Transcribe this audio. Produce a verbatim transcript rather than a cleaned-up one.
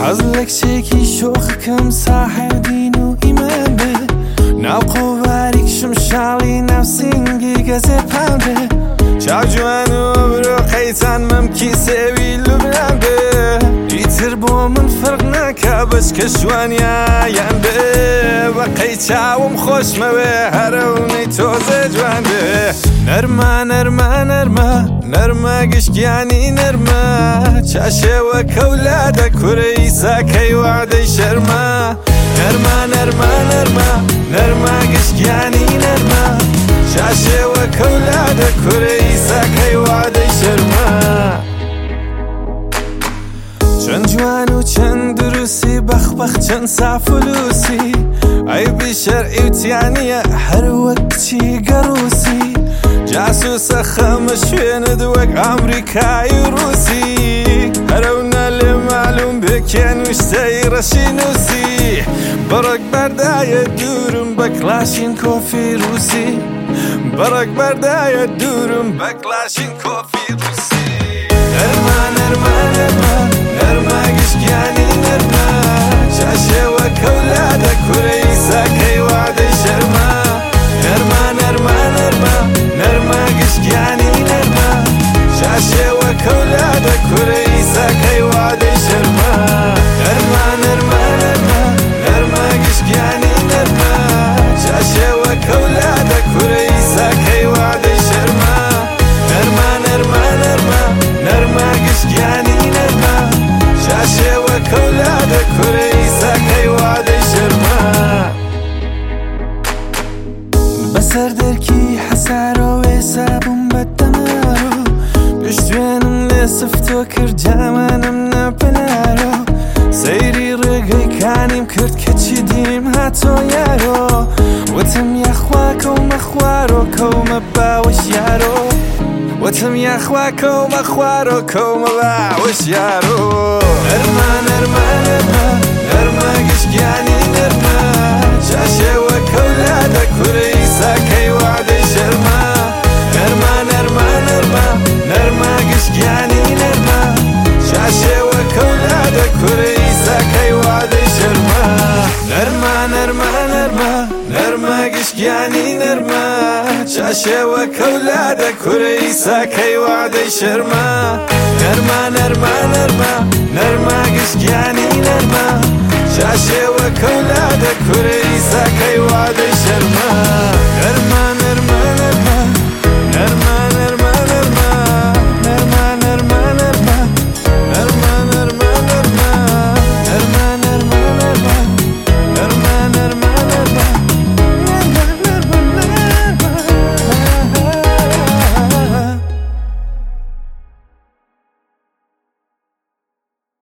حەزڵێک شێکی شۆخەکەم ساحێدین و ئیمان بێ ناو قۆڤاری کشم شاڵی ناو سینگی گەزێ پام بێ چاو جوان و برۆقەی چانمەمکی سێوی لوبنان بێ ئیتر بۆ من فەرق ناکا بەچکە شوانیایان بێ بەقەی چاوم خۆشمەوێ هەرەونەی تۆزە جوان بێ نەرمە نەرمە نەرمە نەرمە گشتیانی نەرمە چاشێوە کەولادە کوورەی ساکەی وادەی شەرمە نەرمە نەرمە نەرمە نەرمە گشتیانی نەرمە چاشێوە کەولادە کوورەی ساکەی وادەی شەرمە چەند جوان و چەند دروسی بەخبەخ چەند سافلوسی عیبی شەرعی وتیانیە هەر وەک کچی گەڕووسی جاسوسە خەمە شوێنت وەک ئەمریکای و ڕووسی هەرەونە لێ مالوم بێکێن وشتەی ڕەشی نووسی بەڕێک بەردایە دوورم بە کلاشین کۆفی ڕووسی بەڕێک بەردایە دوورم بە کلاشین کۆفی ڕووسی نەرمە نەرمە نەرمە نەرمە گشتیانی نەرمە چاشێوە کەولادە کوورەی ساکەی وادەی شەرمە نەرمە نەرمە نەرمە نەرمە گشتیانی نەرمە چاشێوە کەولادە کوورەی ساکەی وادەی شەرمە نەرمە نەرمە نەرمە نەرمە گشتیانی نەرمە چاشێوە کەولادە کوورەی ساکەی وادەی شەرمە نەرمە نەرمە نەرمە نەرمە گشتیانی نەرمە چاشێوە کەولادە کوورەی ساکەی وادەی شەرمە بەسەر دەرکی حەسارەوێ سابووم بە دەمارۆ پشتوێنم لێ سفتۆ کرد جامانم نەپەلارۆ سەیری ڕێگەی کانیم کرد کەچی دیم هاتۆ یارۆ وتم یاخوا کەومە خوارۆ کەومە باوەش یارۆ وتم یاخوا کەومە خوارۆ کەومە باوەش یارۆ نەرمە نەرمە نەرمە نەرمە گشتیانی نەرمە چاشێوە کەولادە کوورەی ساکەی وادەی شەرمە نەرمە نەرمە نەرمە نەرمە گشتیانی نەرمە چاشێوە کەولادە کوورەی ساکەی وادەی شەرمە نەرمە نەرمە نەرمە نەرمە گشتیانی نەرمە چاشێوە کەولادە کوورەی ساکەی وادەی شەرمە نەرمە نەرمە نەرمە نەرمە گشتیانی نەرمە چاشێوە کەولادە کوورەی ساکەی وادەی